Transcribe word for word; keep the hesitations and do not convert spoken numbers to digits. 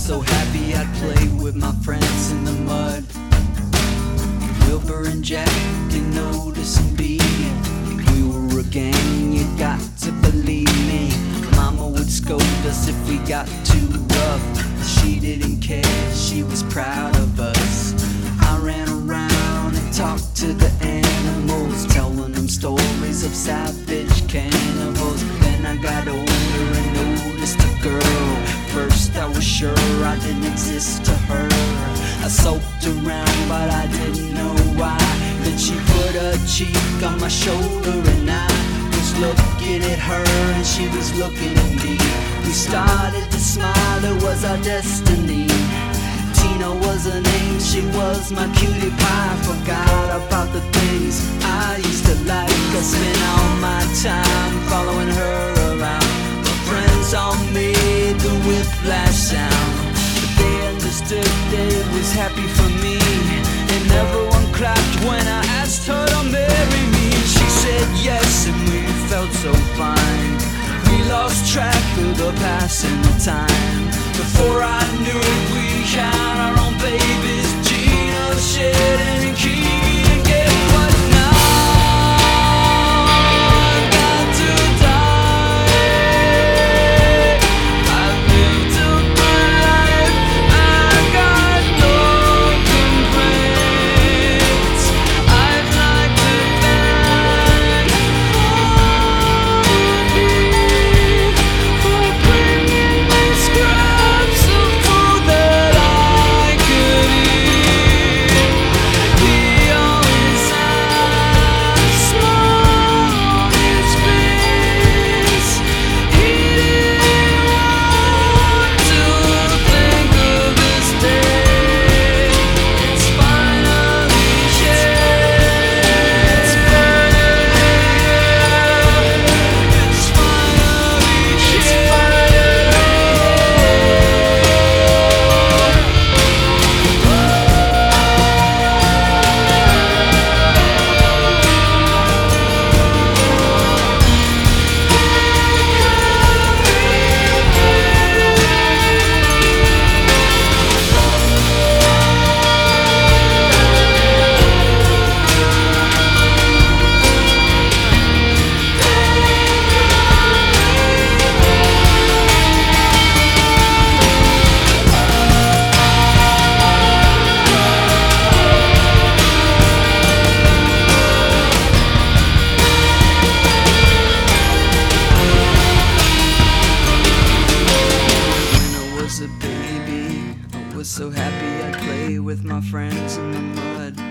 so happy I'd play with my friends in the mud. Wilbur and Jack didn't notice and be. We were a gang, you got to believe me. Mama would scold us if we got too rough. She didn't care, she was proud of us. I ran around and talked to the animals, telling them stories of savage cannibals. Then I got older and noticed a girl. First I was sure I didn't exist to her. I sulked around but I didn't know why. Then she put her cheek on my shoulder and I was looking at her and she was looking at me. We started to smile, it was our destiny. Tina was her name, she was my cutie pie. Forgot about the things I used to like. I spent all my time following her around. My friends all made the whiplash sound, but they understood that it was happy for me. And everyone clapped when I asked her to marry me. She said yes and we felt so fine. We lost track of the passing of time. Before I knew it, we had our own babies, Gina, Shed, and Keegan. Guess what now? I've got to die. I've lived a good life. I've got no complaints. I'd like to thank me for bringing me scraps of food that I could eat. He always asked small his face. He didn't want to think of his day. It's finally here. It's finally here. It's finally When I was a baby, I was so happy I'd play with my friends in the mud.